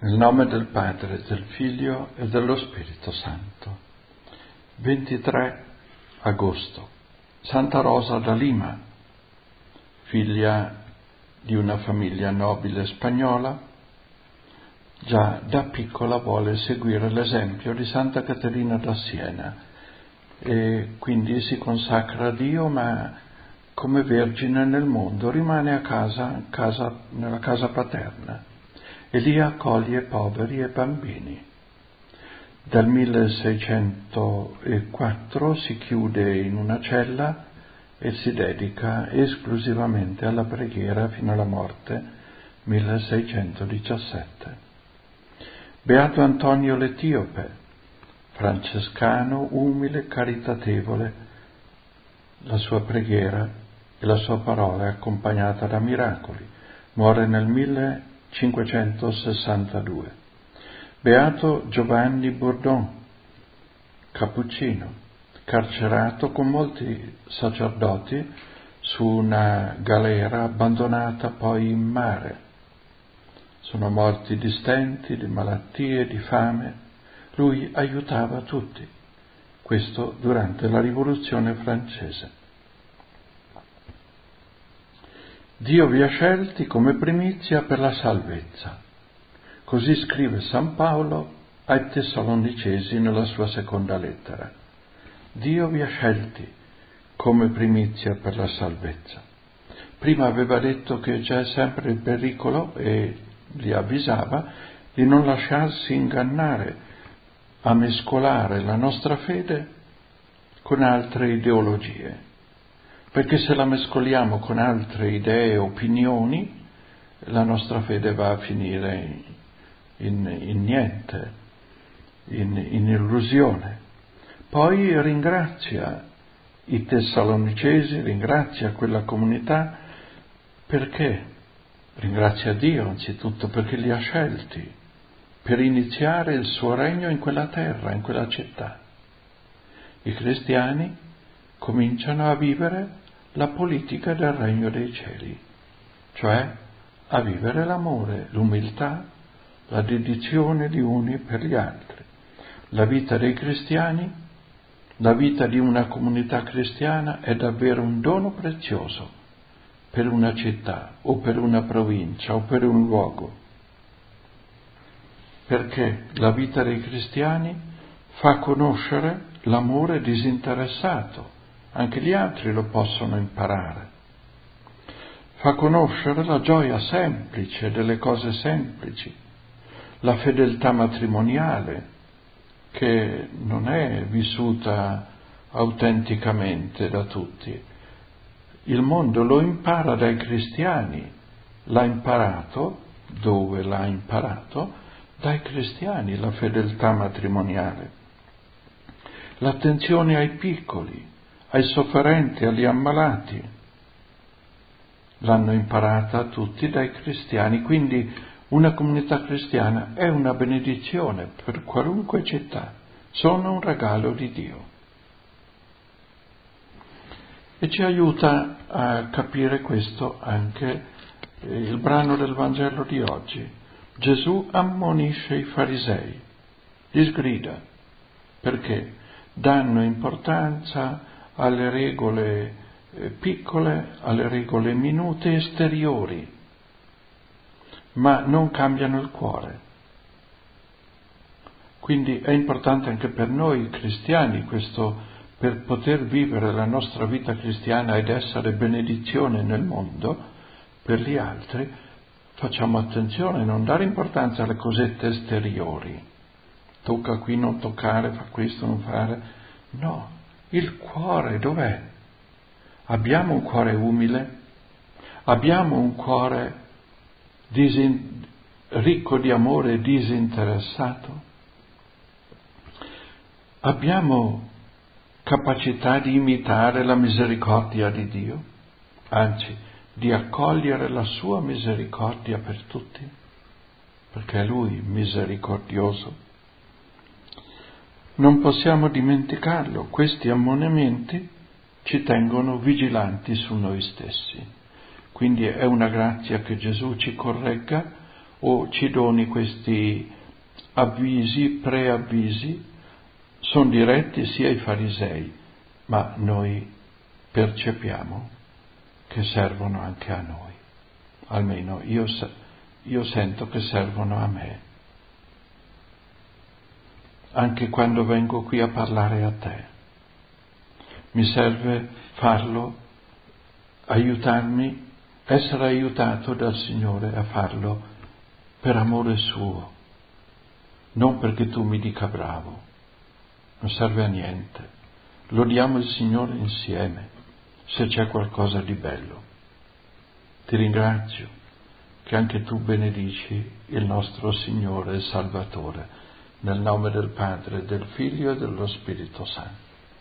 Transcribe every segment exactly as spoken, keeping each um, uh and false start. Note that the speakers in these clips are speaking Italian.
Nel nome del Padre, del Figlio e dello Spirito Santo. ventitré agosto. Santa Rosa da Lima, figlia di una famiglia nobile spagnola, già da piccola vuole seguire l'esempio di Santa Caterina da Siena e quindi si consacra a Dio, ma come vergine nel mondo rimane a casa, casa nella casa paterna, e lì accoglie poveri e bambini. Dal milleseicentoquattro si chiude in una cella e si dedica esclusivamente alla preghiera fino alla morte, milleseicentodiciassette. Beato Antonio l'Etiope, francescano, umile, caritatevole, la sua preghiera e la sua parola è accompagnata da miracoli. Muore nel millecinquecentosessantadue. Beato Giovanni Bourdon, cappuccino, carcerato con molti sacerdoti su una galera abbandonata poi in mare. Sono morti di stenti, di malattie, di fame. Lui aiutava tutti. Questo durante la Rivoluzione francese. Dio vi ha scelti come primizia per la salvezza. Così scrive San Paolo ai Tessalonicesi nella sua seconda lettera. Dio vi ha scelti come primizia per la salvezza. Prima aveva detto che c'è sempre il pericolo, e li avvisava, di non lasciarsi ingannare a mescolare la nostra fede con altre ideologie. Perché se la mescoliamo con altre idee e opinioni, la nostra fede va a finire in, in, in niente, in, in illusione. Poi ringrazia i Tessalonicesi, ringrazia quella comunità, perché? Ringrazia Dio anzitutto perché li ha scelti per iniziare il suo regno in quella terra, in quella città. I cristiani cominciano a vivere la politica del regno dei cieli, cioè a vivere l'amore, l'umiltà, la dedizione gli uni per gli altri. La vita dei cristiani, la vita di una comunità cristiana è davvero un dono prezioso per una città o per una provincia o per un luogo, perché la vita dei cristiani fa conoscere l'amore disinteressato, anche gli altri lo possono imparare. Fa conoscere la gioia semplice delle cose semplici, la fedeltà matrimoniale che non è vissuta autenticamente da tutti. Il mondo lo impara dai cristiani, l'ha imparato, dove l'ha imparato? Dai cristiani, la fedeltà matrimoniale. L'attenzione ai piccoli, ai sofferenti, agli ammalati, l'hanno imparata tutti dai cristiani, quindi una comunità cristiana è una benedizione per qualunque città, sono un regalo di Dio. E ci aiuta a capire questo anche il brano del Vangelo di oggi. Gesù ammonisce i farisei, li sgrida, perché danno importanza alle regole piccole, alle regole minute esteriori, ma non cambiano il cuore. Quindi è importante anche per noi cristiani questo, per poter vivere la nostra vita cristiana ed essere benedizione nel mondo per gli altri. Facciamo attenzione a non dare importanza alle cosette esteriori. Tocca qui, non toccare, fa questo, non fare. No, il cuore dov'è? Abbiamo un cuore umile? Abbiamo un cuore disin- ricco di amore e disinteressato? Abbiamo capacità di imitare la misericordia di Dio? Anzi, di accogliere la sua misericordia per tutti? Perché è Lui misericordioso. Non possiamo dimenticarlo, questi ammonimenti ci tengono vigilanti su noi stessi. Quindi è una grazia che Gesù ci corregga o ci doni questi avvisi, preavvisi, sono diretti sia ai farisei, ma noi percepiamo che servono anche a noi. Almeno io, io sento che servono a me. Anche quando vengo qui a parlare a te, mi serve farlo, aiutarmi, essere aiutato dal Signore a farlo per amore suo, non perché tu mi dica bravo, non serve a niente. Lodiamo il Signore insieme, se c'è qualcosa di bello. Ti ringrazio che anche tu benedici il nostro Signore e Salvatore, nel nome del Padre, del Figlio e dello Spirito Santo.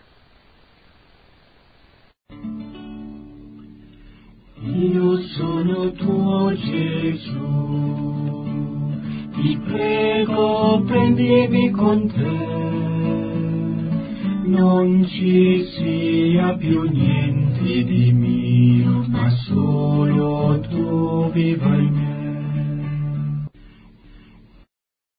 Io sono tuo Gesù, ti prego prendimi con te, non ci sia più niente di mio, ma solo tu viva in me.